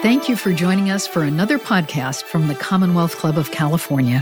Thank you for joining us for another podcast from the Commonwealth Club of California.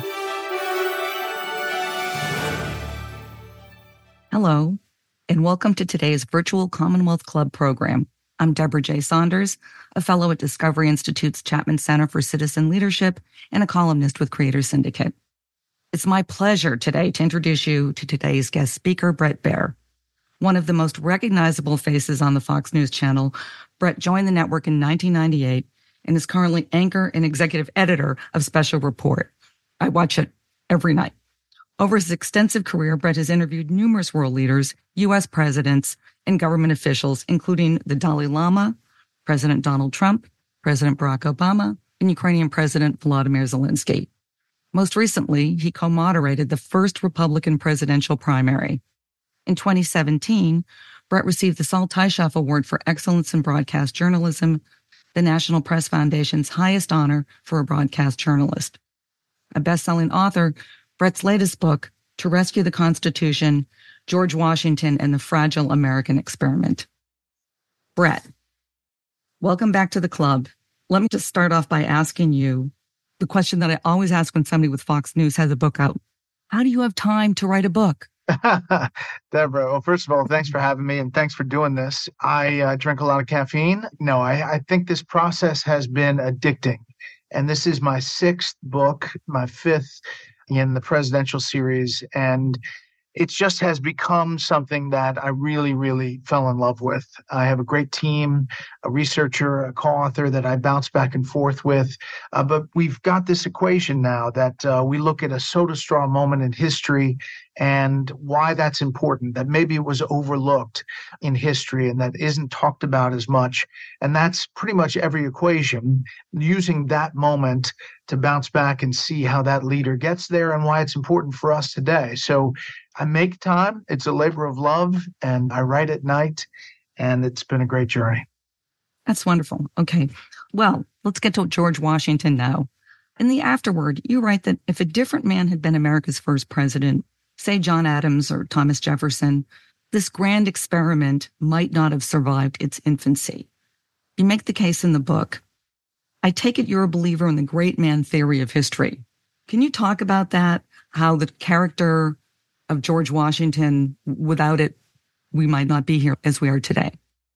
Hello, and welcome to today's virtual Commonwealth Club program. I'm Deborah J. Saunders, a fellow at Discovery Institute's Chapman Center for Citizen Leadership and a columnist with Creator Syndicate. It's my pleasure today to introduce you to today's guest speaker, Bret Baier. One of the most recognizable faces on the Fox News channel, Bret joined the network in 1998 and is currently anchor and executive editor of Special Report. I watch it every night. Over his extensive career, Bret has interviewed numerous world leaders, U.S. presidents, and government officials, including the Dalai Lama, President Donald Trump, President Barack Obama, and Ukrainian President Volodymyr Zelensky. Most recently, he co-moderated the first Republican presidential primary. In 2017, Bret received the Saul Teichhoff Award for Excellence in Broadcast Journalism, the National Press Foundation's highest honor for a broadcast journalist. A best-selling author, Bret's latest book, To Rescue the Constitution, George Washington and the Fragile American Experiment. Bret, welcome back to the club. Let me just start off by asking you the question that I always ask when somebody with Fox News has a book out. How do you have time to write a book? Deborah, well, first of all, thanks for having me and thanks for doing this. I drink a lot of caffeine. No, I think this process has been addicting. And this is my sixth book, my fifth in the presidential series. And it just has become something that I really, really fell in love with. I have a great team, a researcher, a co-author that I bounce back and forth with. But we've got this equation now that we look at a soda straw moment in history and why that's important, that maybe it was overlooked in history and that isn't talked about as much. And that's pretty much every equation, using that moment to bounce back and see how that leader gets there and why it's important for us today. So I make time. It's a labor of love, and I write at night, and it's been a great journey. That's wonderful. Okay. Well, let's get to George Washington now. In the afterword, you write that if a different man had been America's first president, say John Adams or Thomas Jefferson, this grand experiment might not have survived its infancy. You make the case in the book. I take it you're a believer in the great man theory of history. Can you talk about that? How the character of George Washington, without it, we might not be here as we are today.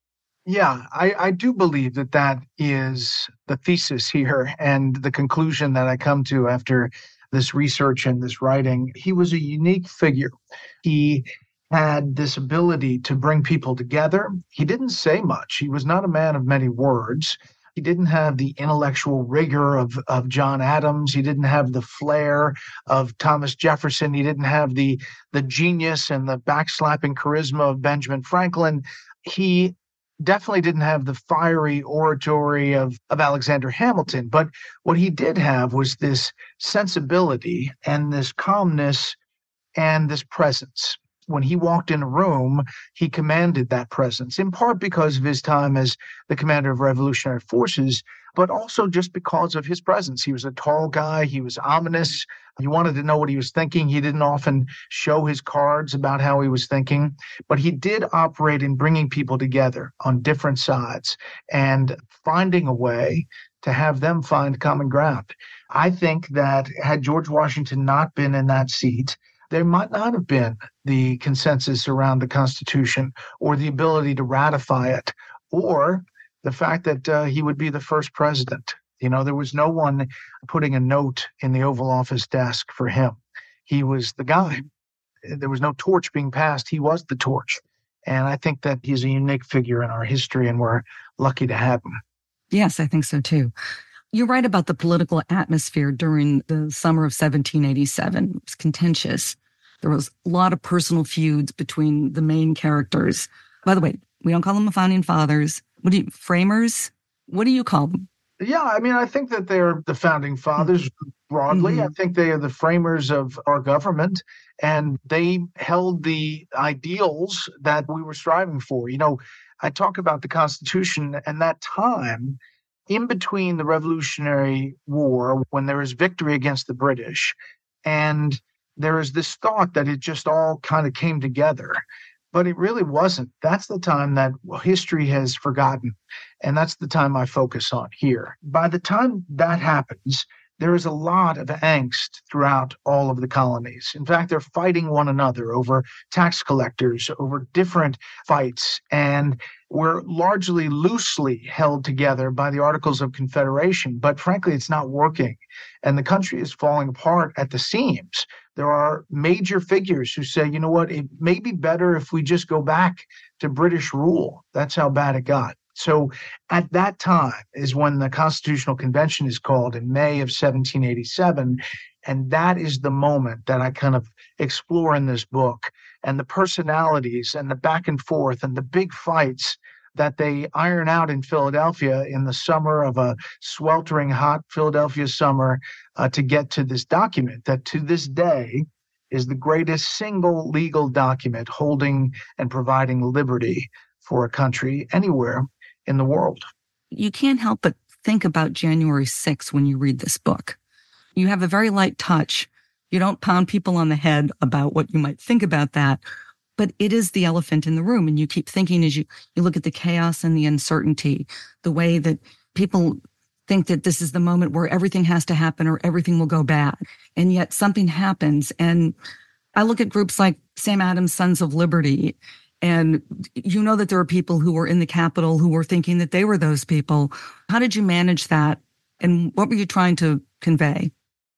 Yeah, I do believe that that is the thesis here and the conclusion that I come to after this research and this writing. He was a unique figure. He had this ability to bring people together. He didn't say much. He was not a man of many words. He didn't have the intellectual rigor of John Adams. He didn't have the flair of Thomas Jefferson. He didn't have the genius and the backslapping charisma of Benjamin Franklin. He definitely didn't have the fiery oratory of Alexander Hamilton. But what he did have was this sensibility and this calmness and this presence. When he walked in a room, he commanded that presence, in part because of his time as the commander of Revolutionary Forces, but also just because of his presence. He was a tall guy. He was ominous. You wanted to know what he was thinking. He didn't often show his cards about how he was thinking, but he did operate in bringing people together on different sides and finding a way to have them find common ground. I think that had George Washington not been in that seat, there might not have been the consensus around the Constitution or the ability to ratify it, or the fact that he would be the first president. You know, there was no one putting a note in the Oval Office desk for him. He was the guy. There was no torch being passed. He was the torch. And I think that he's a unique figure in our history, and we're lucky to have him. Yes, I think so too. You write about the political atmosphere during the summer of 1787. It was contentious. There was a lot of personal feuds between the main characters. By the way, we don't call them the founding fathers. Framers? What do you call them? Yeah, I mean, I think that they're the founding fathers broadly. Mm-hmm. I think they are the framers of our government, and they held the ideals that we were striving for. You know, I talk about the Constitution and that time in between the Revolutionary War, when there was victory against the British, and there is this thought that it just all kind of came together. But it really wasn't. That's the time that history has forgotten. And that's the time I focus on here. By the time that happens, there is a lot of angst throughout all of the colonies. In fact, they're fighting one another over tax collectors, over different fights. And we're largely loosely held together by the Articles of Confederation. But frankly, it's not working. And the country is falling apart at the seams. There are major figures who say, you know what, it may be better if we just go back to British rule. That's how bad it got. So at that time is when the Constitutional Convention is called in May of 1787. And that is the moment that I kind of explore in this book, and the personalities and the back and forth and the big fights that they iron out in Philadelphia in the summer of a sweltering hot Philadelphia summer to get to this document that to this day is the greatest single legal document holding and providing liberty for a country anywhere in the world. You can't help but think about January 6th when you read this book. You have a very light touch. You don't pound people on the head about what you might think about that, but it is the elephant in the room. And you keep thinking as you look at the chaos and the uncertainty, the way that people think that this is the moment where everything has to happen or everything will go bad. And yet something happens. And I look at groups like Sam Adams' Sons of Liberty, and you know that there are people who were in the Capitol who were thinking that they were those people. How did you manage that? And what were you trying to convey?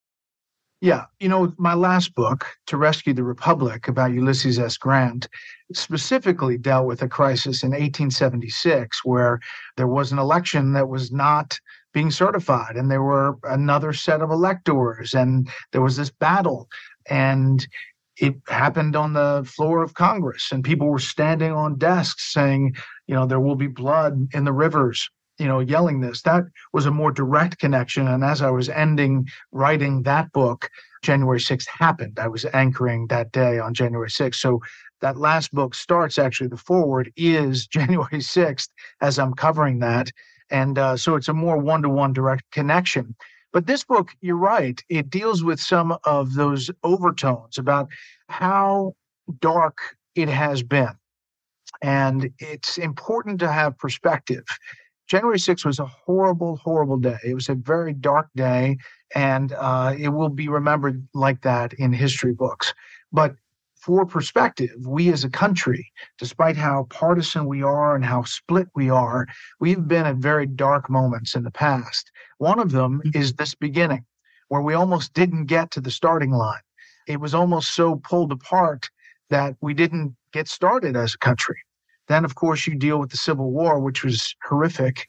Yeah. You know, my last book, To Rescue the Republic, about Ulysses S. Grant, specifically dealt with a crisis in 1876 where there was an election that was not being certified, and there were another set of electors, and there was this battle. And it happened on the floor of Congress, and people were standing on desks saying, you know, there will be blood in the rivers, you know, yelling this. That was a more direct connection. And as I was writing that book, January 6th happened. I was anchoring that day on January 6th. So that last book starts, actually, the foreword is January 6th as I'm covering that. And so it's a more one-to-one direct connection. But this book, you're right, it deals with some of those overtones about how dark it has been. And it's important to have perspective. January 6th was a horrible, horrible day. It was a very dark day, and it will be remembered like that in history books. But for perspective, we as a country, despite how partisan we are and how split we are, we've been at very dark moments in the past. One of them is this beginning, where we almost didn't get to the starting line. It was almost so pulled apart that we didn't get started as a country. Then, of course, you deal with the Civil War, which was horrific.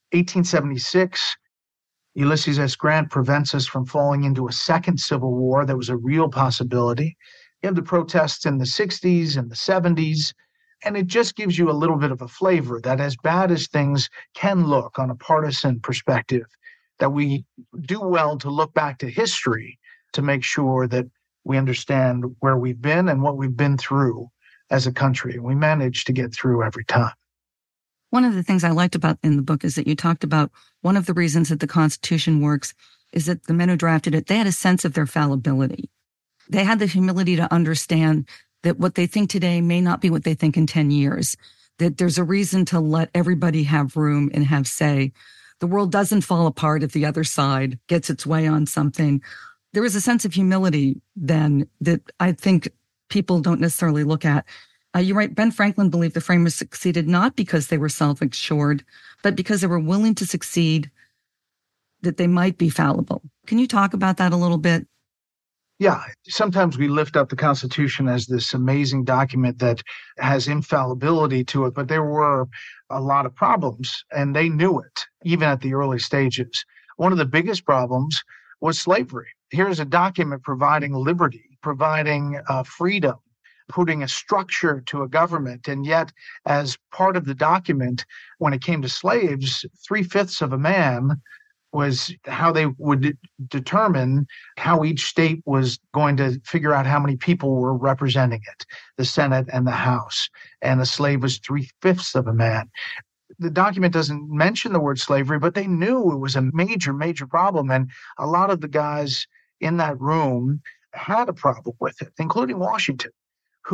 1876, Ulysses S. Grant prevents us from falling into a second Civil War that was a real possibility. You have the protests in the 60s and the 70s, and it just gives you a little bit of a flavor that as bad as things can look on a partisan perspective, that we do well to look back to history to make sure that we understand where we've been and what we've been through as a country. We managed to get through every time. One of the things I liked about in the book is that you talked about one of the reasons that the Constitution works is that the men who drafted it, they had a sense of their fallibility. They had the humility to understand that what they think today may not be what they think in 10 years, that there's a reason to let everybody have room and have say. The world doesn't fall apart if the other side gets its way on something. There is a sense of humility then that I think people don't necessarily look at. You're right. Ben Franklin believed the framers succeeded not because they were self-assured, but because they were willing to succeed, that they might be fallible. Can you talk about that a little bit? Yeah, sometimes we lift up the Constitution as this amazing document that has infallibility to it, but there were a lot of problems, and they knew it, even at the early stages. One of the biggest problems was slavery. Here's a document providing liberty, providing freedom, putting a structure to a government, and yet as part of the document, when it came to slaves, 3/5 of a man was how they would determine how each state was going to figure out how many people were representing it, the Senate and the House. And a slave was 3/5 of a man. The document doesn't mention the word slavery, but they knew it was a major, major problem. And a lot of the guys in that room had a problem with it, including Washington, who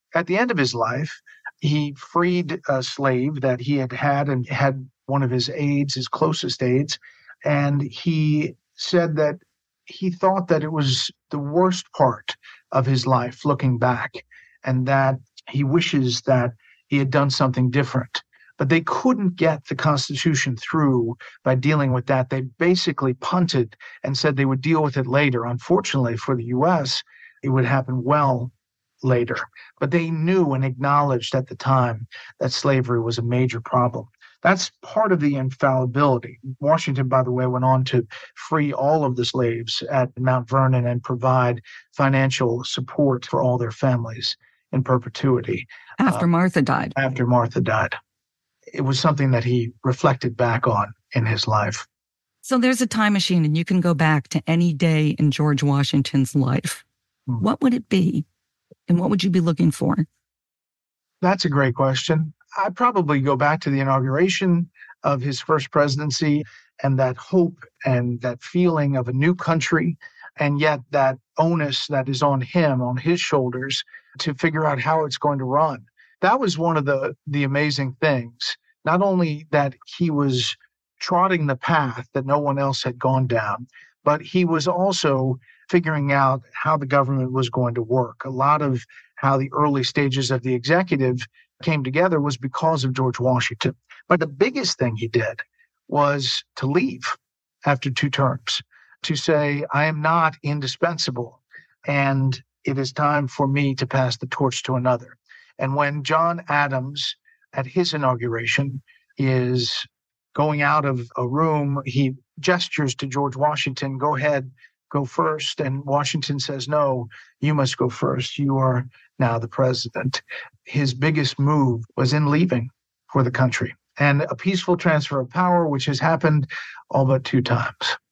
at the end of his life, he freed a slave that he had and had one of his aides, his closest aides, and he said that he thought that it was the worst part of his life looking back, and that he wishes that he had done something different. But they couldn't get the Constitution through by dealing with that. They basically punted and said they would deal with it later. Unfortunately for the U.S., it would happen well later. But they knew and acknowledged at the time that slavery was a major problem. That's part of the infallibility. Washington, by the way, went on to free all of the slaves at Mount Vernon and provide financial support for all their families in perpetuity. After Martha died. After Martha died. It was something that he reflected back on in his life. So there's a time machine and you can go back to any day in George Washington's life. What would it be? And what would you be looking for? That's a great question. I'd probably go back to the inauguration of his first presidency and that hope and that feeling of a new country, and yet that onus that is on him, on his shoulders, to figure out how it's going to run. That was one of the amazing things. Not only that he was trotting the path that no one else had gone down, but he was also figuring out how the government was going to work. A lot of how the early stages of the executive came together was because of George Washington. But the biggest thing he did was to leave after 2 terms, to say, I am not indispensable, and it is time for me to pass the torch to another. And when John Adams, at his inauguration, is going out of a room, he gestures to George Washington, go ahead, go first. And Washington says, no, you must go first. You are now the president. His biggest move was in leaving for the country, and a peaceful transfer of power, which has happened all but 2 times.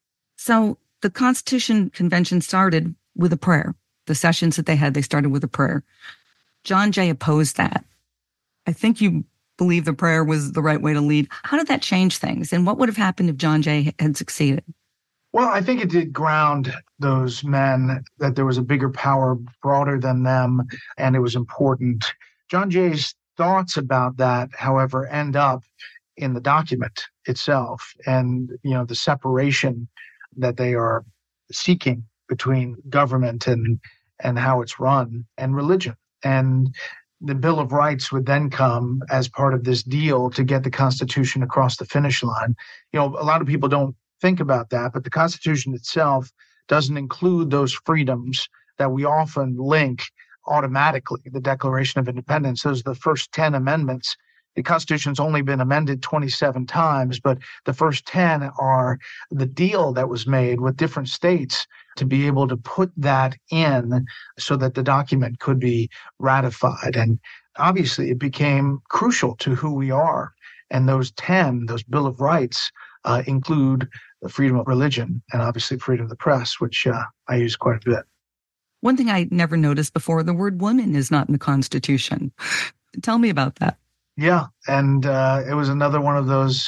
So the Constitution Convention started with a prayer. The sessions that they had, they started with a prayer. John Jay opposed that. I think you believe the prayer was the right way to lead. How did that change things? And what would have happened if John Jay had succeeded? Well, I think it did ground those men that there was a bigger power broader than them, and it was important. John Jay's thoughts about that, however, end up in the document itself, and the separation that they are seeking between government and how it's run and religion. And the Bill of Rights would then come as part of this deal to get the Constitution across the finish line. A lot of people don't think about that, but the Constitution itself doesn't include those freedoms that we often link automatically. The Declaration of Independence, those are the first 10 amendments. The Constitution's only been amended 27 times, but the first 10 are the deal that was made with different states to be able to put that in so that the document could be ratified. And obviously it became crucial to who we are. And those Bill of Rights, include the freedom of religion and obviously freedom of the press, which I use quite a bit. One thing I never noticed before, the word woman is not in the Constitution. Tell me about that. Yeah, and it was another one of those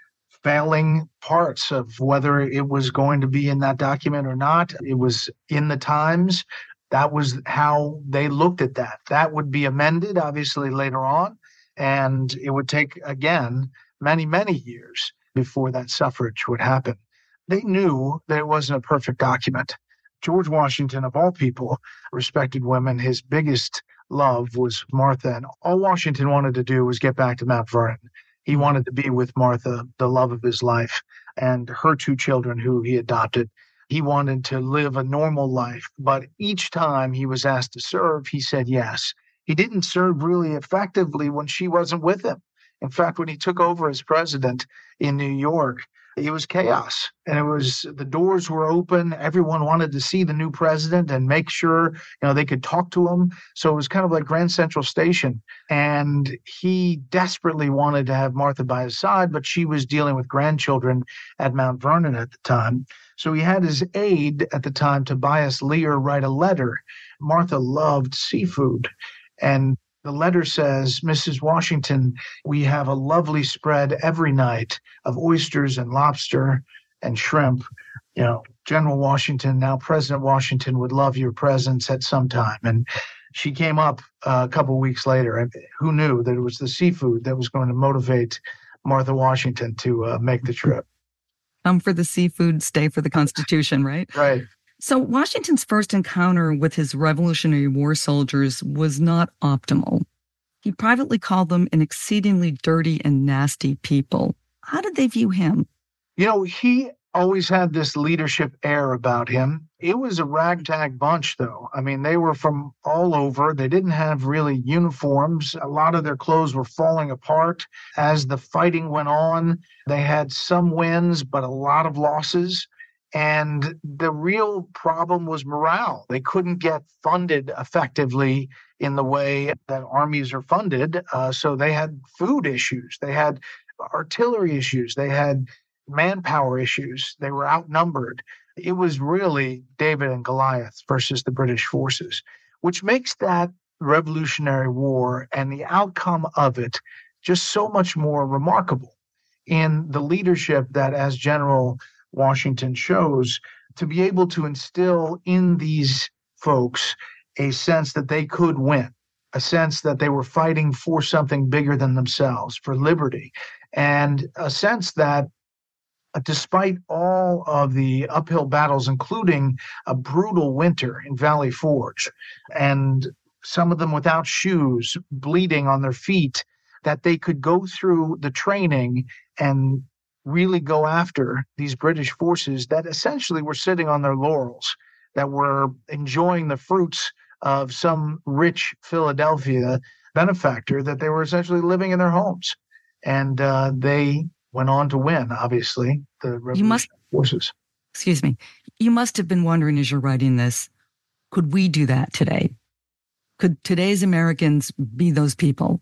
failing parts of whether it was going to be in that document or not. It was in the Times. That was how they looked at that. That would be amended, obviously, later on, and it would take, again, many, many years before that suffrage would happen. They knew that it wasn't a perfect document. George Washington, of all people, respected women. His biggest love was Martha, and all Washington wanted to do was get back to Mount Vernon. He wanted to be with Martha, the love of his life, and her 2 children who he adopted. He wanted to live a normal life, but each time he was asked to serve, he said yes. He didn't serve really effectively when she wasn't with him. In fact, when he took over as president in New York, it was chaos, and the doors were open. Everyone wanted to see the new president and make sure, they could talk to him. So it was kind of like Grand Central Station. And he desperately wanted to have Martha by his side, but she was dealing with grandchildren at Mount Vernon at the time. So he had his aide at the time, Tobias Lear, write a letter. Martha loved seafood, and the letter says, Mrs. Washington, we have a lovely spread every night of oysters and lobster and shrimp. General Washington, now President Washington, would love your presence at some time. And she came up a couple weeks later. And who knew that it was the seafood that was going to motivate Martha Washington to make the trip? Come for the seafood, stay for the Constitution, right? Right. So Washington's first encounter with his Revolutionary War soldiers was not optimal. He privately called them an exceedingly dirty and nasty people. How did they view him? He always had this leadership air about him. It was a ragtag bunch, though. I mean, they were from all over. They didn't have really uniforms. A lot of their clothes were falling apart as the fighting went on. They had some wins, but a lot of losses. And the real problem was morale. They couldn't get funded effectively in the way that armies are funded. So they had food issues. They had artillery issues. They had manpower issues. They were outnumbered. It was really David and Goliath versus the British forces, which makes that Revolutionary War and the outcome of it just so much more remarkable in the leadership that, as General Washington shows, to be able to instill in these folks a sense that they could win, a sense that they were fighting for something bigger than themselves, for liberty, and a sense that despite all of the uphill battles, including a brutal winter in Valley Forge, and some of them without shoes, bleeding on their feet, that they could go through the training and really go after these British forces that essentially were sitting on their laurels, that were enjoying the fruits of some rich Philadelphia benefactor, that they were essentially living in their homes. And they went on to win, obviously, the Revolutionary forces. Excuse me. You must have been wondering as you're writing this, could we do that today? Could today's Americans be those people?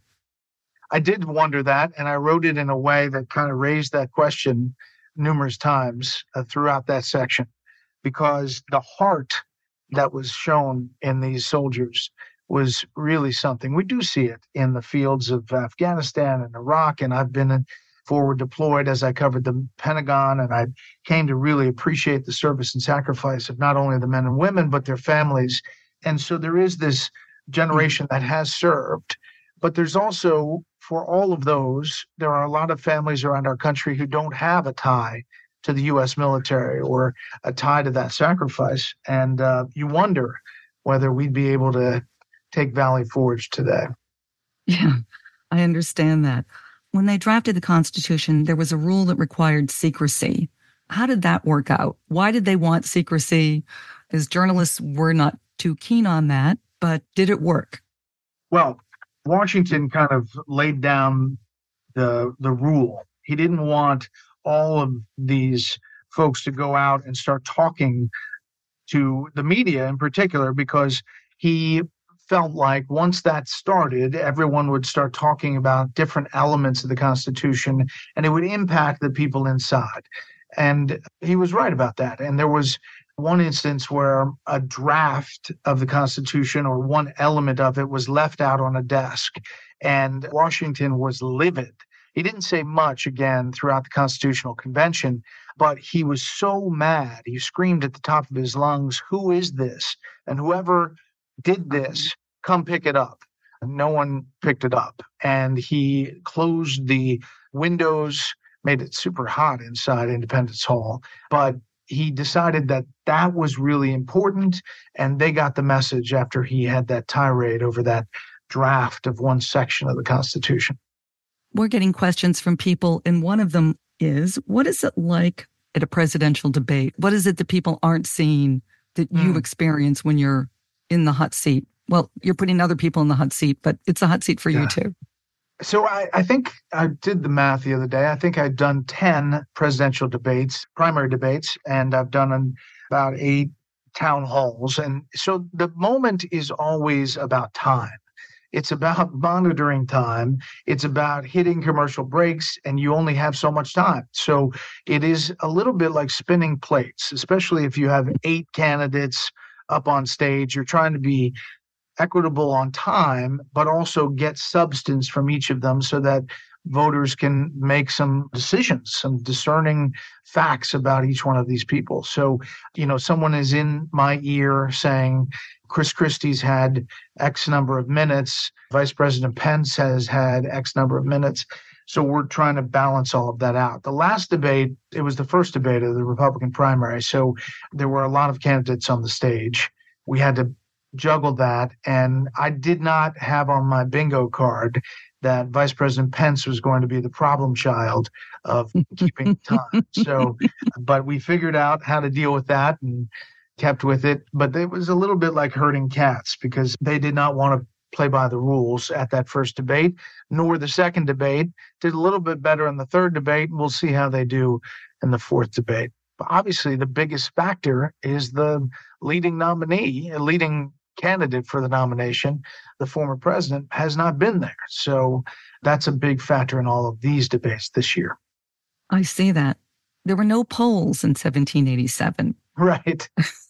I did wonder that, and I wrote it in a way that kind of raised that question numerous times throughout that section, because the heart that was shown in these soldiers was really something. We do see it in the fields of Afghanistan and Iraq, and I've been forward deployed as I covered the Pentagon, and I came to really appreciate the service and sacrifice of not only the men and women, but their families. And so there is this generation that has served, but there's also, for all of those, there are a lot of families around our country who don't have a tie to the U.S. military or a tie to that sacrifice. And you wonder whether we'd be able to take Valley Forge today. Yeah, I understand that. When they drafted the Constitution, there was a rule that required secrecy. How did that work out? Why did they want secrecy? As journalists, we're not too keen on that, but did it work? Well, Washington kind of laid down the rule. He didn't want all of these folks to go out and start talking to the media in particular, because he felt like once that started, everyone would start talking about different elements of the Constitution, and it would impact the people inside. And he was right about that. And there was one instance where a draft of the Constitution or one element of it was left out on a desk, and Washington was livid. He didn't say much again throughout the Constitutional Convention, but he was so mad. He screamed at the top of his lungs, "Who is this? And whoever did this, come pick it up." No one picked it up. And he closed the windows, made it super hot inside Independence Hall. But he decided that that was really important. And they got the message after he had that tirade over that draft of one section of the Constitution. We're getting questions from people, and one of them is, what is it like at a presidential debate? What is it that people aren't seeing that you experience when you're in the hot seat? Well, you're putting other people in the hot seat, but it's a hot seat for you too. So I think I did the math the other day. I think I'd done 10 presidential debates, primary debates, and I've done about 8 town halls. And so the moment is always about time. It's about monitoring time. It's about hitting commercial breaks, and you only have so much time. So it is a little bit like spinning plates, especially if you have 8 candidates up on stage. You're trying to be equitable on time, but also get substance from each of them so that voters can make some decisions, some discerning facts about each one of these people. So, someone is in my ear saying, Chris Christie's had X number of minutes. Vice President Pence has had X number of minutes. So we're trying to balance all of that out. The last debate, it was the first debate of the Republican primary. So there were a lot of candidates on the stage. We had to juggle that. And I did not have on my bingo card that Vice President Pence was going to be the problem child of keeping time. So, but we figured out how to deal with that and kept with it. But it was a little bit like herding cats because they did not want to play by the rules at that first debate, nor the second debate. Did a little bit better in the third debate. We'll see how they do in the fourth debate. But obviously, the biggest factor is the leading nominee, a leading candidate for the nomination, the former president, has not been there. So that's a big factor in all of these debates this year. I see that. There were no polls in 1787. Right.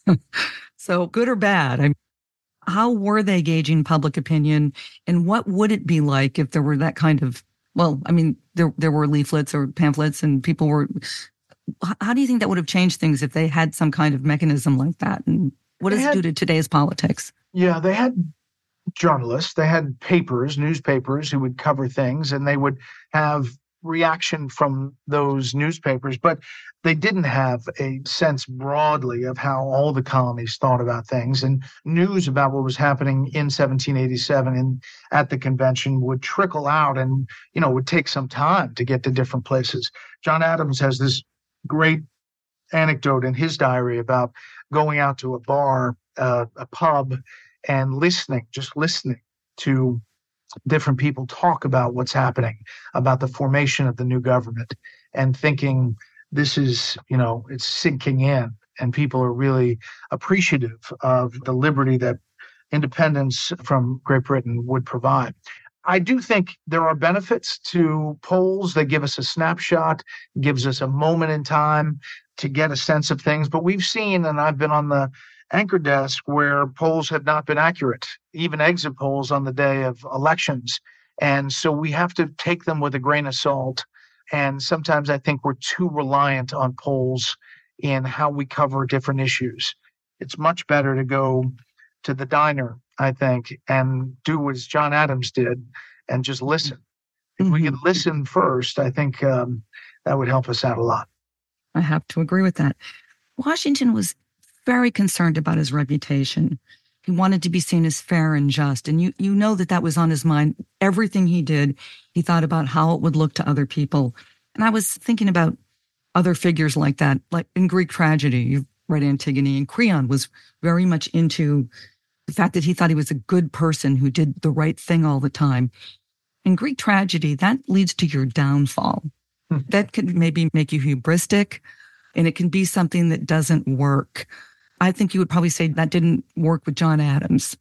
So good or bad? How were they gauging public opinion? And what would it be like if there were that kind of, well, I mean, there were leaflets or pamphlets and people were, how do you think that would have changed things if they had some kind of mechanism like that? And what does it do to today's politics? Yeah, they had journalists, they had papers, newspapers who would cover things, and they would have reaction from those newspapers, but they didn't have a sense broadly of how all the colonies thought about things, and news about what was happening in 1787 and at the convention would trickle out and, would take some time to get to different places. John Adams has this great anecdote in his diary about going out to a bar, a pub, and just listening to different people talk about what's happening, about the formation of the new government, and thinking this is, it's sinking in, and people are really appreciative of the liberty that independence from Great Britain would provide. I do think there are benefits to polls. They give us a snapshot, gives us a moment in time to get a sense of things. But we've seen, and I've been on the anchor desk where polls have not been accurate, even exit polls on the day of elections. And so we have to take them with a grain of salt. And sometimes I think we're too reliant on polls in how we cover different issues. It's much better to go to the diner, I think, and do as John Adams did and just listen. If we could listen first, I think that would help us out a lot. I have to agree with that. Washington was very concerned about his reputation. He wanted to be seen as fair and just. And you know that was on his mind. Everything he did, he thought about how it would look to other people. And I was thinking about other figures like that, like in Greek tragedy, you've read Antigone, and Creon was very much into the fact that he thought he was a good person who did the right thing all the time. In Greek tragedy, that leads to your downfall. That could maybe make you hubristic, and it can be something that doesn't work. I think you would probably say that didn't work with John Adams.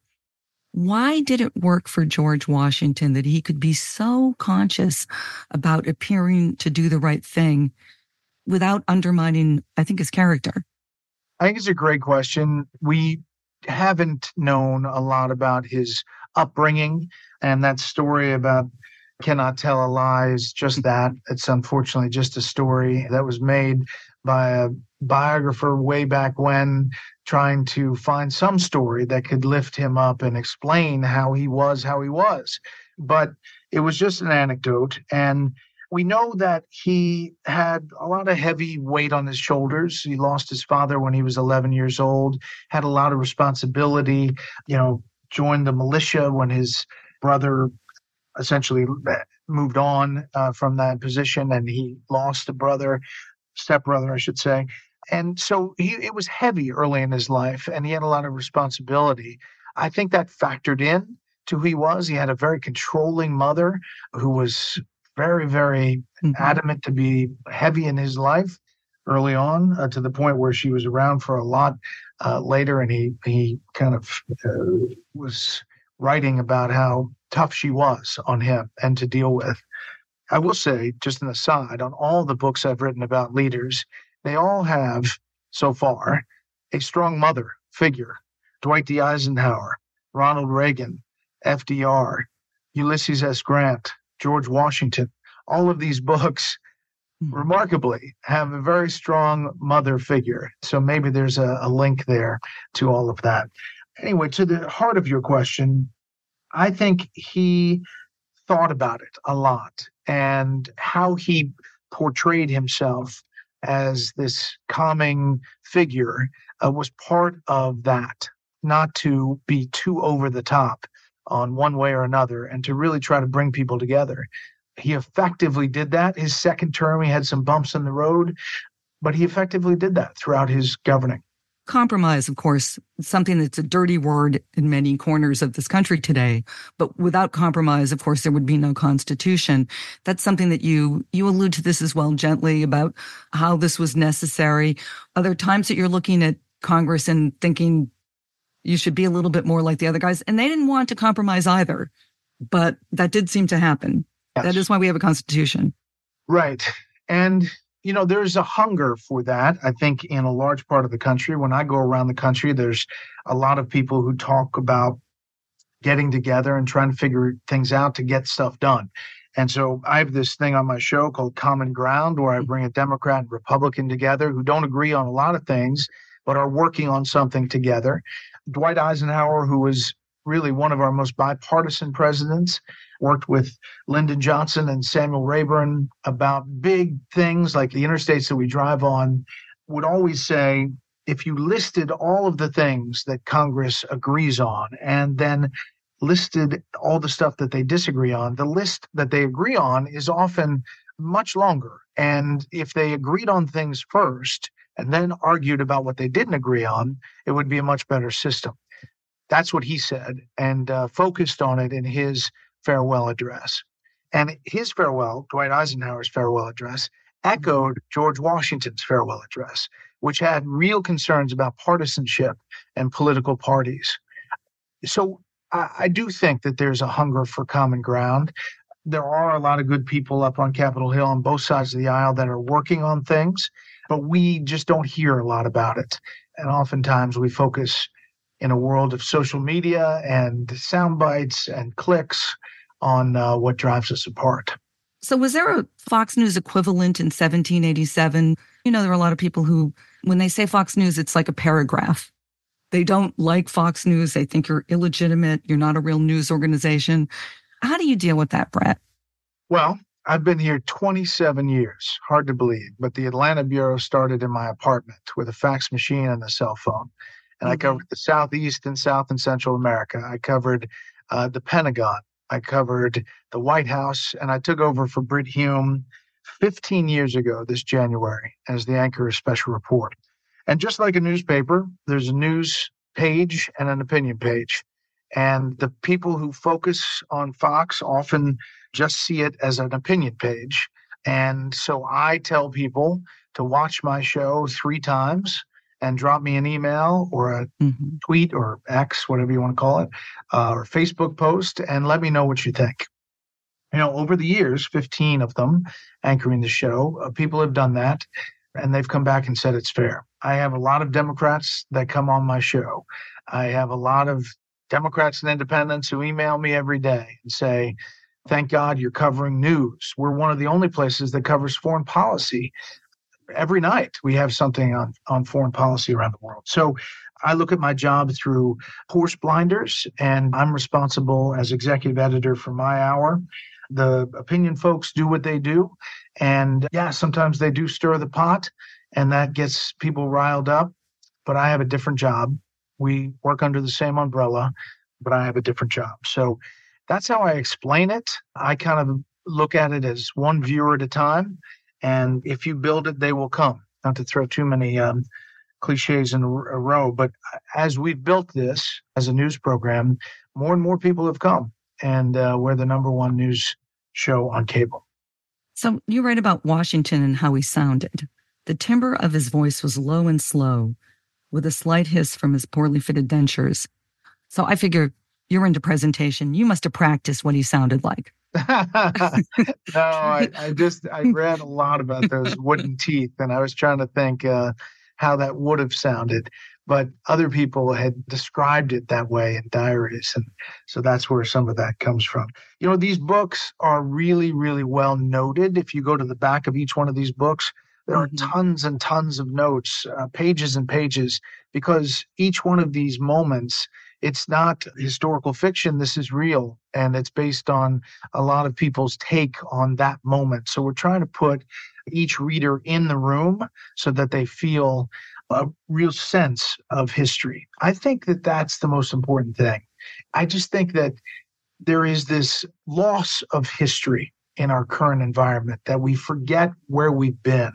Why did it work for George Washington that he could be so conscious about appearing to do the right thing without undermining, I think, his character? I think it's a great question. We haven't known a lot about his upbringing, and that story about cannot tell a lie is just that. It's unfortunately just a story that was made by a biographer way back when, trying to find some story that could lift him up and explain how he was. But it was just an anecdote. And we know that he had a lot of heavy weight on his shoulders. He lost his father when he was 11 years old, had a lot of responsibility, joined the militia when his brother essentially moved on from that position, and he lost a stepbrother, I should say. And so it was heavy early in his life, and he had a lot of responsibility. I think that factored in to who he was. He had a very controlling mother who was very, very adamant to be heavy in his life early on, to the point where she was around for a lot later, and he kind of was writing about how tough she was on him and to deal with. I will say, just an aside, on all the books I've written about leaders, they all have, so far, a strong mother figure. Dwight D. Eisenhower, Ronald Reagan, FDR, Ulysses S. Grant, George Washington. All of these books, remarkably, have a very strong mother figure. So maybe there's a link there to all of that. Anyway, to the heart of your question, I think he thought about it a lot and how he portrayed himself as this calming figure was part of that, not to be too over the top on one way or another and to really try to bring people together. He effectively did that. His second term, he had some bumps in the road, but he effectively did that throughout his governing. Compromise, of course, something that's a dirty word in many corners of this country today. But without compromise, of course, there would be no constitution. That's something that you allude to this as well gently about how this was necessary. Are there times that you're looking at Congress and thinking you should be a little bit more like the other guys? And they didn't want to compromise either, but that did seem to happen. Yes. That is why we have a constitution. Right. And there's a hunger for that, I think, in a large part of the country. When I go around the country, there's a lot of people who talk about getting together and trying to figure things out to get stuff done. And so I have this thing on my show called Common Ground, where I bring a Democrat and Republican together who don't agree on a lot of things, but are working on something together. Dwight Eisenhower, who was really one of our most bipartisan presidents, worked with Lyndon Johnson and Samuel Rayburn about big things like the interstates that we drive on, would always say, if you listed all of the things that Congress agrees on and then listed all the stuff that they disagree on, the list that they agree on is often much longer. And if they agreed on things first and then argued about what they didn't agree on, it would be a much better system. That's what he said, and focused on it in his farewell address. And his farewell, Dwight Eisenhower's farewell address, echoed George Washington's farewell address, which had real concerns about partisanship and political parties. So I do think that there's a hunger for common ground. There are a lot of good people up on Capitol Hill on both sides of the aisle that are working on things, but we just don't hear a lot about it. And oftentimes we focus in a world of social media and sound bites and clicks on what drives us apart. So was there a Fox News equivalent in 1787? There are a lot of people who, when they say Fox News, it's like a paragraph. They don't like Fox News. They think you're illegitimate. You're not a real news organization. How do you deal with that, Brett? Well, I've been here 27 years. Hard to believe. But the Atlanta Bureau started in my apartment with a fax machine and a cell phone. And I covered the Southeast and South and Central America. I covered the Pentagon. I covered the White House. And I took over for Brit Hume 15 years ago this January as the anchor of Special Report. And just like a newspaper, there's a news page and an opinion page. And the people who focus on Fox often just see it as an opinion page. And so I tell people to watch my show 3 times and drop me an email or a tweet or X, whatever you want to call it, or Facebook post, and let me know what you think. Over the years, 15 of them anchoring the show, people have done that, and they've come back and said it's fair. I have a lot of Democrats that come on my show. I have a lot of Democrats and independents who email me every day and say, thank God you're covering news. We're one of the only places that covers foreign policy. Every night we have something on foreign policy around the world. So I look at my job through horse blinders, and I'm responsible as executive editor for my hour. The opinion folks do what they do. And sometimes they do stir the pot, and that gets people riled up. But I have a different job. We work under the same umbrella, but I have a different job. So that's how I explain it. I kind of look at it as one viewer at a time. And if you build it, they will come. Not to throw too many cliches in a row, but as we've built this as a news program, more and more people have come. And we're the number one news show on cable. So you write about Washington and how he sounded. The timbre of his voice was low and slow, with a slight hiss from his poorly fitted dentures. So I figure you're into presentation. You must have practiced what he sounded like. No, I read a lot about those wooden teeth, and I was trying to think how that would have sounded. But other people had described it that way in diaries, and so that's where some of that comes from. These books are really, really well noted. If you go to the back of each one of these books, There are tons and tons of notes, pages and pages, because each one of these moments, it's not historical fiction. This is real, and it's based on a lot of people's take on that moment. So we're trying to put each reader in the room so that they feel a real sense of history. I think that that's the most important thing. I just think that there is this loss of history in our current environment, that we forget where we've been.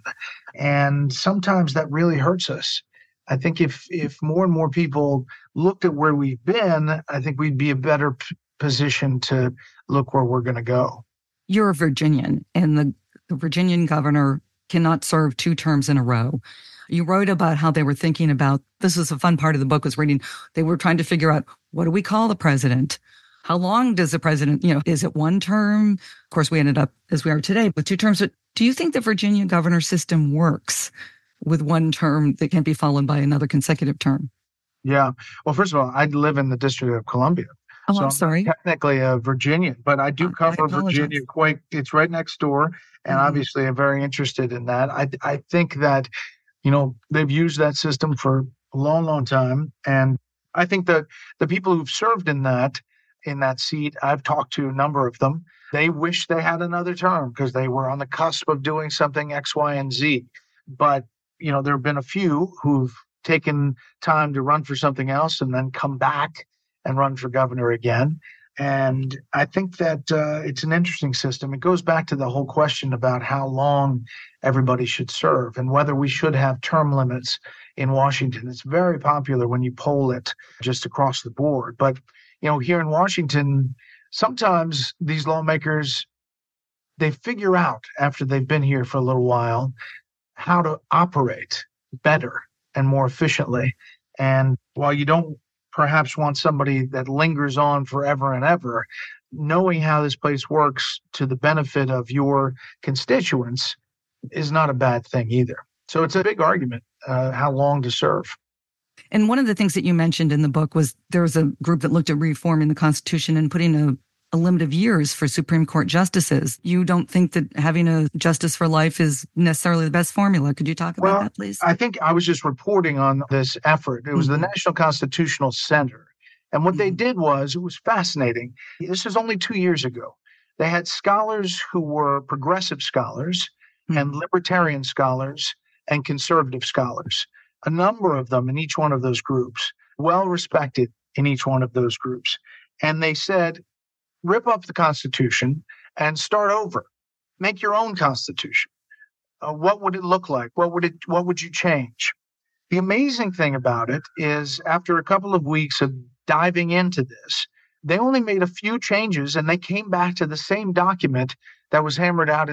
And sometimes that really hurts us. I think if more and more people looked at where we've been, I think we'd be a better position to look where we're going to go. You're a Virginian, and the Virginian governor cannot serve 2 terms in a row. You wrote about how they were thinking about, this was a fun part of the book, was reading, they were trying to figure out, what do we call the president? How long does the president, is it 1 term? Of course, we ended up, as we are today, with 2 terms. But do you think the Virginia governor system works with 1 term that can be followed by another consecutive term? Yeah. Well, first of all, I live in the District of Columbia. Oh, so I'm sorry. I'm technically a Virginian, but I do cover Virginia quite, it's right next door. And obviously I'm very interested in that. I think that, they've used that system for a long, long time. And I think that the people who've served in that seat, I've talked to a number of them. They wish they had another term because they were on the cusp of doing something X, Y, and Z. But, there have been a few who've taken time to run for something else and then come back and run for governor again. And I think that it's an interesting system. It goes back to the whole question about how long everybody should serve and whether we should have term limits in Washington. It's very popular when you poll it just across the board. But, here in Washington, sometimes these lawmakers, they figure out after they've been here for a little while how to operate better and more efficiently. And while you don't perhaps want somebody that lingers on forever and ever, knowing how this place works to the benefit of your constituents is not a bad thing either. So it's a big argument, how long to serve. And one of the things that you mentioned in the book was there was a group that looked at reforming the Constitution and putting a limit of years for Supreme Court justices. You don't think that having a justice for life is necessarily the best formula. Could you talk about that, please? I think I was just reporting on this effort. It was the National Constitutional Center. And what they did was, it was fascinating. This was only 2 years ago. They had scholars who were progressive scholars and libertarian scholars and conservative scholars, a number of them in each one of those groups, well respected in each one of those groups. And they said, rip up the Constitution and start over. Make your own Constitution. What would it look like? What would you change? The amazing thing about it is, after a couple of weeks of diving into this, they only made a few changes and they came back to the same document that was hammered out in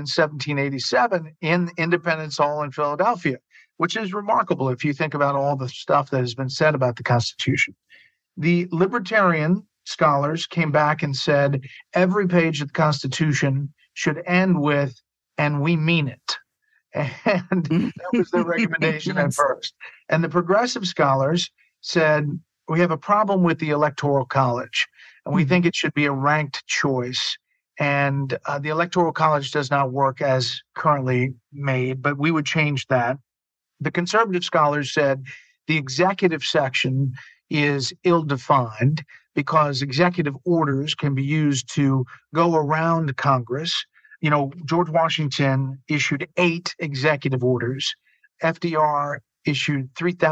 1787 in Independence Hall in Philadelphia, which is remarkable if you think about all the stuff that has been said about the Constitution. The libertarian scholars came back and said every page of the Constitution should end with, "and we mean it." And that was their recommendation at first. And the progressive scholars said, we have a problem with the Electoral College, and we think it should be a ranked choice. And the Electoral College does not work as currently made, but we would change that. The conservative scholars said the executive section is ill-defined because executive orders can be used to go around Congress. George Washington issued 8 executive orders. FDR issued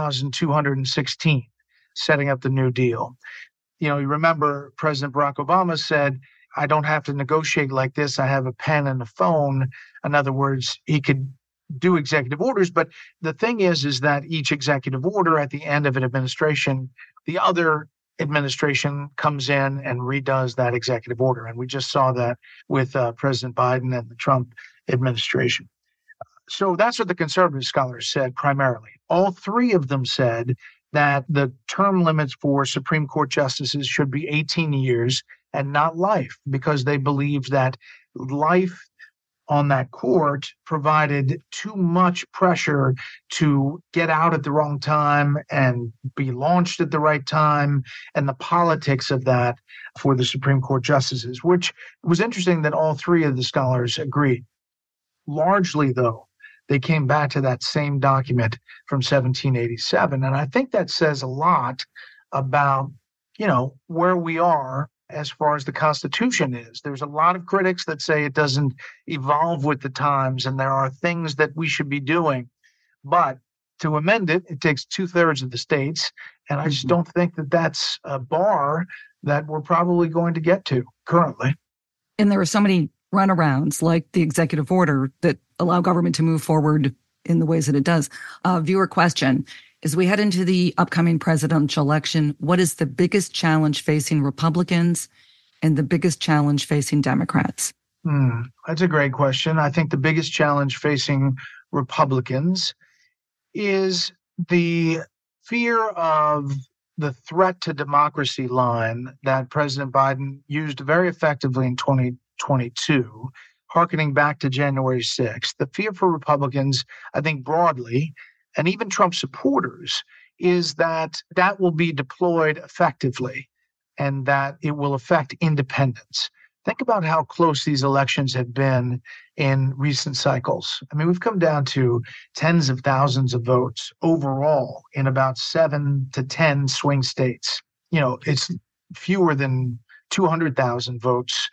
3,216, setting up the New Deal. You remember President Barack Obama said, I don't have to negotiate like this. I have a pen and a phone. In other words, he could do executive orders. But the thing is that each executive order at the end of an administration, the other administration comes in and redoes that executive order. And we just saw that with President Biden and the Trump administration. So that's what the conservative scholars said primarily. All 3 of them said that the term limits for Supreme Court justices should be 18 years and not life, because they believed that life on that court provided too much pressure to get out at the wrong time and be launched at the right time, and the politics of that for the Supreme Court justices, which was interesting that all 3 of the scholars agreed. Largely, though, they came back to that same document from 1787. And I think that says a lot about, where we are as far as the Constitution is. There's a lot of critics that say it doesn't evolve with the times, and there are things that we should be doing. But to amend it, it takes 2/3 of the states. And I just don't think that that's a bar that we're probably going to get to currently. And there are so many runarounds, like the executive order, that allow government to move forward in the ways that it does. Viewer question: as we head into the upcoming presidential election, what is the biggest challenge facing Republicans and the biggest challenge facing Democrats? That's a great question. I think the biggest challenge facing Republicans is the fear of the threat to democracy line that President Biden used very effectively in 2022, hearkening back to January 6th. The fear for Republicans, I think broadly, and even Trump supporters, is that that will be deployed effectively and that it will affect independence. Think about how close these elections have been in recent cycles. I mean, we've come down to tens of thousands of votes overall in about 7 to 10 swing states. It's fewer than 200,000 votes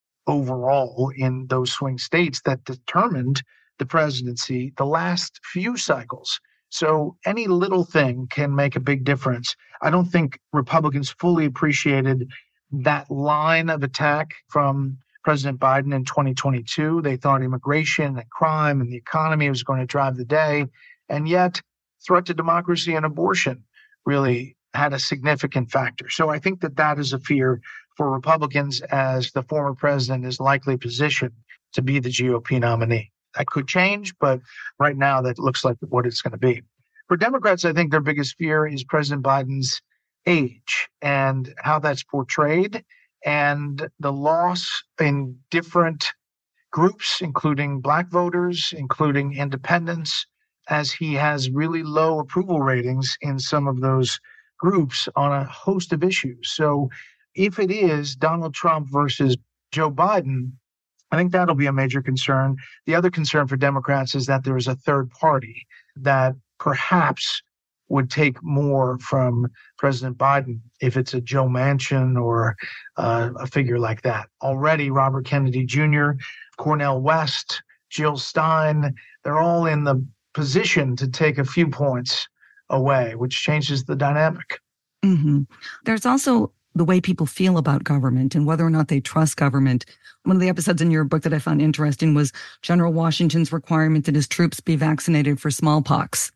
overall in those swing states that determined the presidency the last few cycles. So any little thing can make a big difference. I don't think Republicans fully appreciated that line of attack from President Biden in 2022. They thought immigration and crime and the economy was going to drive the day. And yet, threat to democracy and abortion really had a significant factor. So I think that is a fear for Republicans, as the former president is likely positioned to be the GOP nominee. That could change, but right now that looks like what it's going to be. For Democrats, I think their biggest fear is President Biden's age and how that's portrayed, and the loss in different groups, including Black voters, including independents, as he has really low approval ratings in some of those groups on a host of issues. So if it is Donald Trump versus Joe Biden, I think that'll be a major concern. The other concern for Democrats is that there is a third party that perhaps would take more from President Biden if it's a Joe Manchin or a figure like that. Already, Robert Kennedy Jr., Cornel West, Jill Stein, they're all in the position to take a few points away, which changes the dynamic. There's also the way people feel about government and whether or not they trust government. One of the episodes in your book that I found interesting was General Washington's requirement that his troops be vaccinated for smallpox.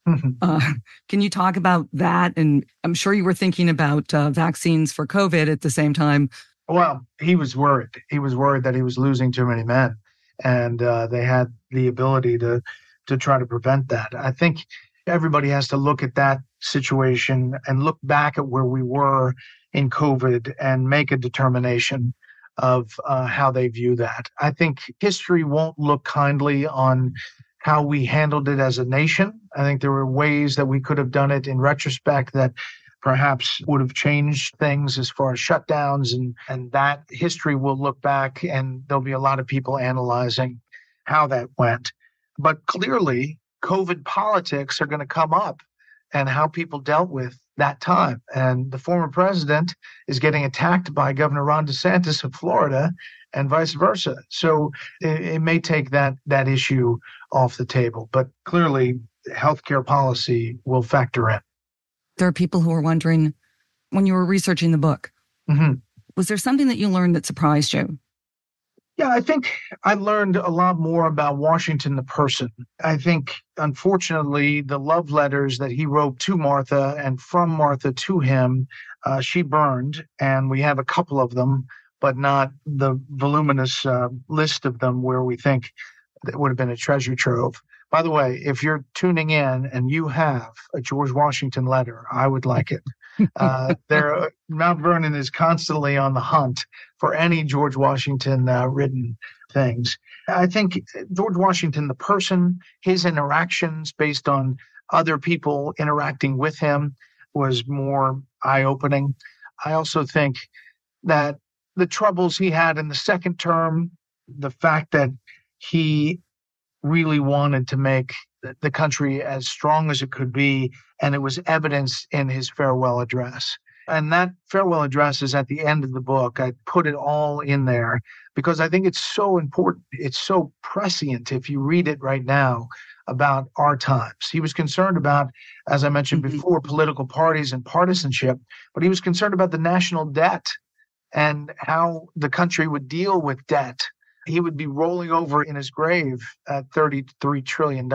Can you talk about that? And I'm sure you were thinking about vaccines for COVID at the same time. Well, he was worried. He was worried that he was losing too many men, and they had the ability to try to prevent that. I think everybody has to look at that situation and look back at where we were in COVID and make a determination of how they view that. I think history won't look kindly on how we handled it as a nation. I think there were ways that we could have done it in retrospect that perhaps would have changed things as far as shutdowns, and that history will look back and there'll be a lot of people analyzing how that went. But clearly, COVID politics are going to come up and how people dealt with that time. And the former president is getting attacked by Governor Ron DeSantis of Florida and vice versa. So it may take that issue off the table. But clearly, healthcare policy will factor in. There are people who are wondering, when you were researching the book, was there something that you learned that surprised you? Yeah, I think I learned a lot more about Washington, the person. I think, unfortunately, the love letters that he wrote to Martha and from Martha to him, she burned, and we have a couple of them, but not the voluminous list of them where we think it would have been a treasure trove. By the way, if you're tuning in and you have a George Washington letter, I would like it. Mount Vernon is constantly on the hunt for any George Washington written things. I think George Washington, the person, his interactions based on other people interacting with him was more eye-opening. I also think that the troubles he had in the second term, the fact that he really wanted to make the country as strong as it could be, and it was evidenced in his farewell address. And that farewell address is at the end of the book. I put it all in there because I think it's so important. It's so prescient if you read it right now about our times. He was concerned about, as I mentioned before, political parties and partisanship, but he was concerned about the national debt and how the country would deal with debt. He would be rolling over in his grave at $33 trillion.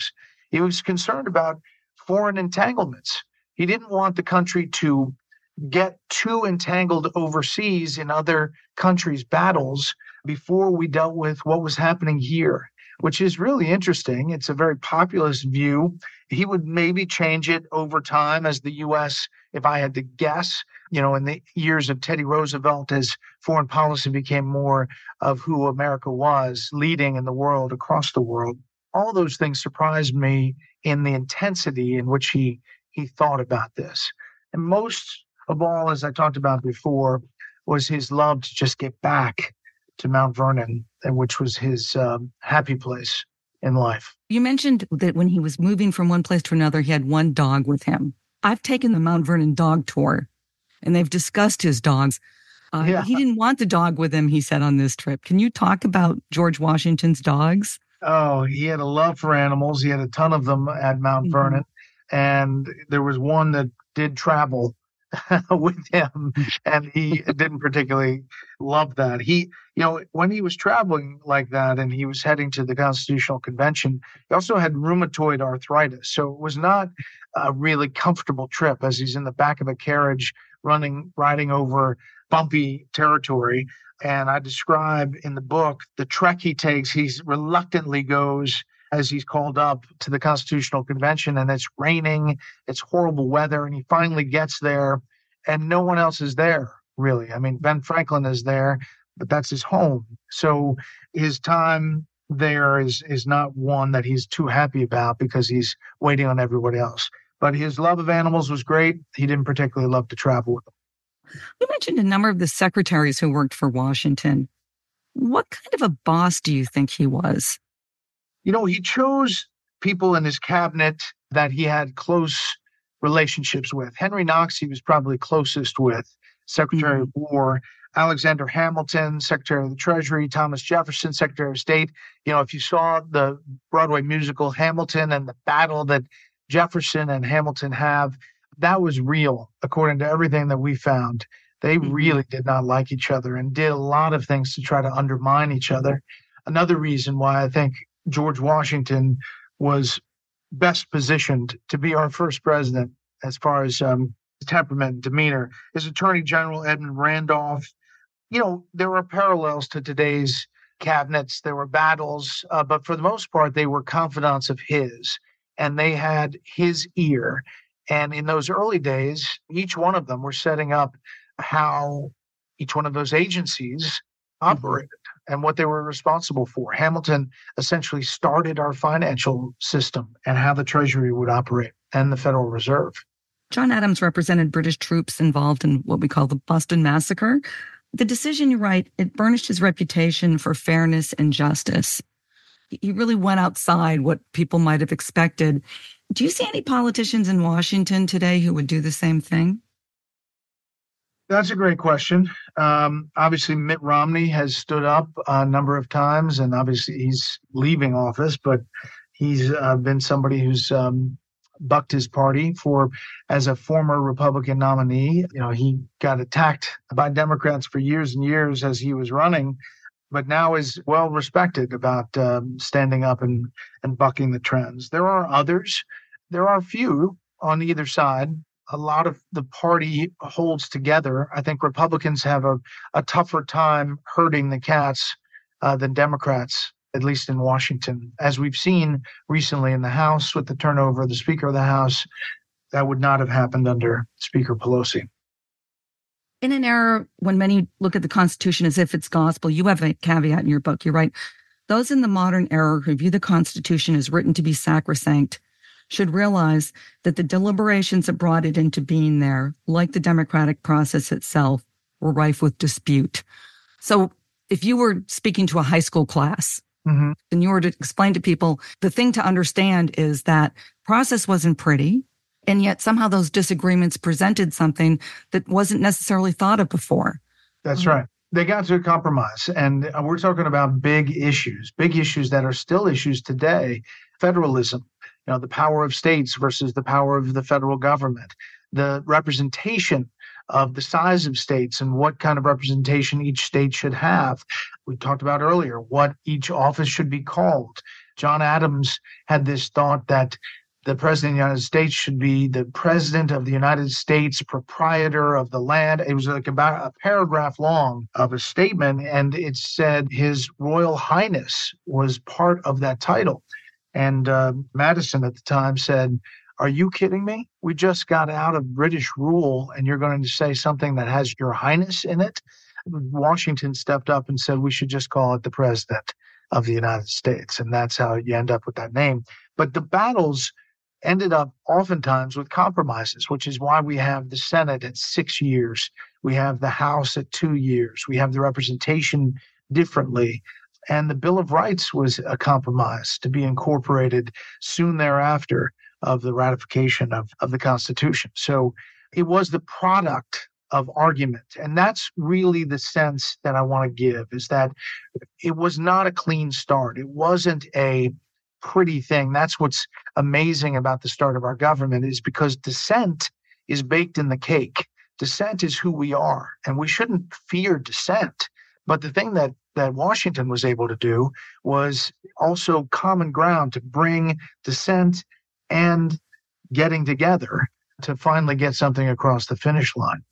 He was concerned about foreign entanglements. He didn't want the country to get too entangled overseas in other countries' battles before we dealt with what was happening here, which is really interesting. It's a very populist view. He would maybe change it over time as the U.S., if I had to guess, in the years of Teddy Roosevelt, as foreign policy became more of who America was, leading in the world, across the world. All those things surprised me in the intensity in which he thought about this. And most of all, as I talked about before, was his love to just get back to Mount Vernon, which was his happy place in life. You mentioned that when he was moving from one place to another, he had one dog with him. I've taken the Mount Vernon dog tour, and they've discussed his dogs. He didn't want the dog with him, he said, on this trip. Can you talk about George Washington's dogs? Oh, he had a love for animals. He had a ton of them at Mount Vernon. And there was one that did travel with him, and he didn't particularly love that. He, when he was traveling like that and he was heading to the Constitutional Convention, he also had rheumatoid arthritis. So it was not a really comfortable trip as he's in the back of a carriage riding over bumpy territory. And I describe in the book the trek he takes. He reluctantly goes as he's called up to the Constitutional Convention, and it's raining, it's horrible weather, and he finally gets there, and no one else is there, really. I mean, Ben Franklin is there, but that's his home. So his time there is not one that he's too happy about because he's waiting on everybody else. But his love of animals was great. He didn't particularly love to travel with them. You mentioned a number of the secretaries who worked for Washington. What kind of a boss do you think he was? He chose people in his cabinet that he had close relationships with. Henry Knox, he was probably closest with, Secretary of War. Alexander Hamilton, Secretary of the Treasury. Thomas Jefferson, Secretary of State. If you saw the Broadway musical Hamilton and the battle that Jefferson and Hamilton have, that was real, according to everything that we found. They really did not like each other and did a lot of things to try to undermine each other. Another reason why I think George Washington was best positioned to be our first president as far as temperament and demeanor. His Attorney General, Edmund Randolph, there were parallels to today's cabinets. There were battles, but for the most part, they were confidants of his, and they had his ear. And in those early days, each one of them were setting up how each one of those agencies operated and what they were responsible for. Hamilton essentially started our financial system and how the Treasury would operate and the Federal Reserve. John Adams represented British troops involved in what we call the Boston Massacre. The decision, you write, it burnished his reputation for fairness and justice. He really went outside what people might have expected. Do you see any politicians in Washington today who would do the same thing? That's a great question. Obviously, Mitt Romney has stood up a number of times, and obviously he's leaving office, but he's been somebody who's bucked his party as a former Republican nominee. He got attacked by Democrats for years and years as he was running, but now is well respected about standing up and bucking the trends. There are others. There are few on either side. A lot of the party holds together. I think Republicans have a tougher time herding the cats than Democrats, at least in Washington. As we've seen recently in the House with the turnover of the Speaker of the House, that would not have happened under Speaker Pelosi. In an era when many look at the Constitution as if it's gospel, you have a caveat in your book. You write, those in the modern era who view the Constitution as written to be sacrosanct should realize that the deliberations that brought it into being there, like the democratic process itself, were rife with dispute. So if you were speaking to a high school class Mm-hmm. And you were to explain to people, the thing to understand is that process wasn't pretty. And yet somehow those disagreements presented something that wasn't necessarily thought of before. That's right. They got to a compromise. And we're talking about big issues that are still issues today. Federalism, the power of states versus the power of the federal government, the representation of the size of states and what kind of representation each state should have. We talked about earlier what each office should be called. John Adams had this thought that the president of the United States should be the president of the United States, proprietor of the land. It was like about a paragraph long of a statement, and it said His Royal Highness was part of that title. And Madison at the time said, "Are you kidding me? We just got out of British rule, and you're going to say something that has Your Highness in it?" Washington stepped up and said, "We should just call it the President of the United States." And that's how you end up with that name. But the battles ended up oftentimes with compromises, which is why we have the Senate at 6 years. We have the House at 2 years. We have the representation differently. And the Bill of Rights was a compromise to be incorporated soon thereafter of the ratification of the Constitution. So it was the product of argument. And that's really the sense that I want to give, is that it was not a clean start. It wasn't a pretty thing. That's what's amazing about the start of our government, is because dissent is baked in the cake. Dissent is who we are, and we shouldn't fear dissent. But the thing that Washington was able to do was also common ground to bring dissent and getting together to finally get something across the finish line.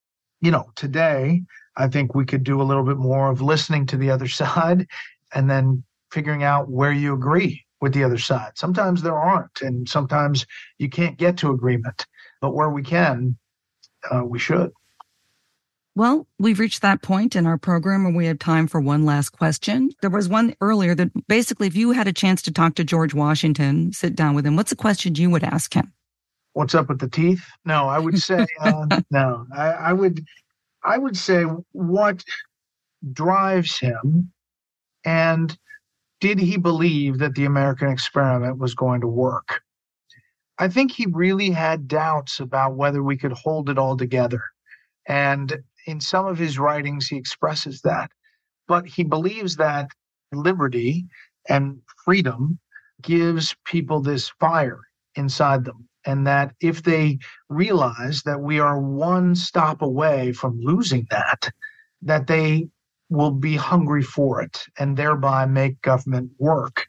Today, I think we could do a little bit more of listening to the other side and then figuring out where you agree with the other side. Sometimes there aren't, and sometimes you can't get to agreement. But where we can, we should. Well, we've reached that point in our program where we have time for one last question. There was one earlier that basically, if you had a chance to talk to George Washington, sit down with him, what's a question you would ask him? What's up with the teeth? No, I would say, no. I would say, what drives him, and did he believe that the American experiment was going to work? I think he really had doubts about whether we could hold it all together. And in some of his writings, he expresses that. But he believes that liberty and freedom gives people this fire inside them. And that if they realize that we are one stop away from losing that they will be hungry for it and thereby make government work.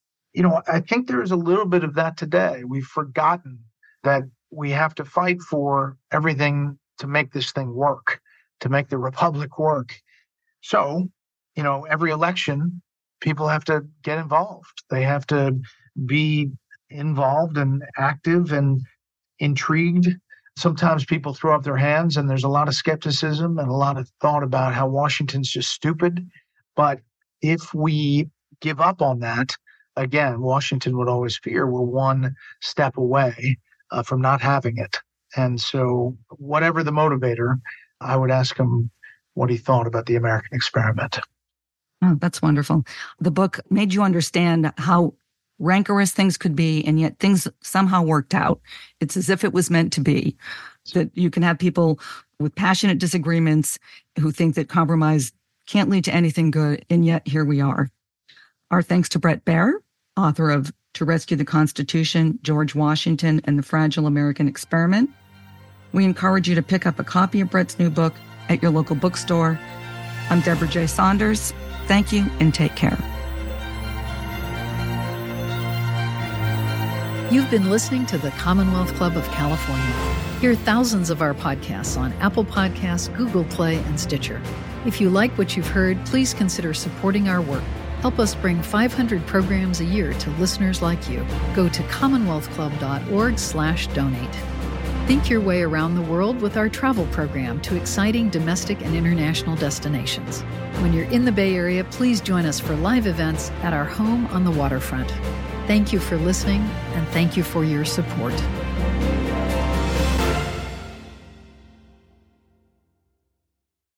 I think there's a little bit of that today. We've forgotten that we have to fight for everything to make this thing work, to make the republic work. So, every election, people have to get involved. They have to be involved and active and intrigued. Sometimes people throw up their hands, and there's a lot of skepticism and a lot of thought about how Washington's just stupid. But if we give up on that, again, Washington would always fear we're one step away from not having it. And so whatever the motivator, I would ask him what he thought about the American experiment. Oh, that's wonderful. The book made you understand how rancorous things could be, and yet things somehow worked out. It's as if it was meant to be, that you can have people with passionate disagreements who think that compromise can't lead to anything good, and yet here we are. Our thanks to Bret Baier, author of To Rescue the Constitution, George Washington, and the Fragile American Experiment. We encourage you to pick up a copy of Bret's new book at your local bookstore. I'm Deborah J. Saunders. Thank you and take care. You've been listening to the Commonwealth Club of California. Hear thousands of our podcasts on Apple Podcasts, Google Play, and Stitcher. If you like what you've heard, please consider supporting our work. Help us bring 500 programs a year to listeners like you. Go to commonwealthclub.org/donate. Think your way around the world with our travel program to exciting domestic and international destinations. When you're in the Bay Area, please join us for live events at our home on the waterfront. Thank you for listening, and thank you for your support.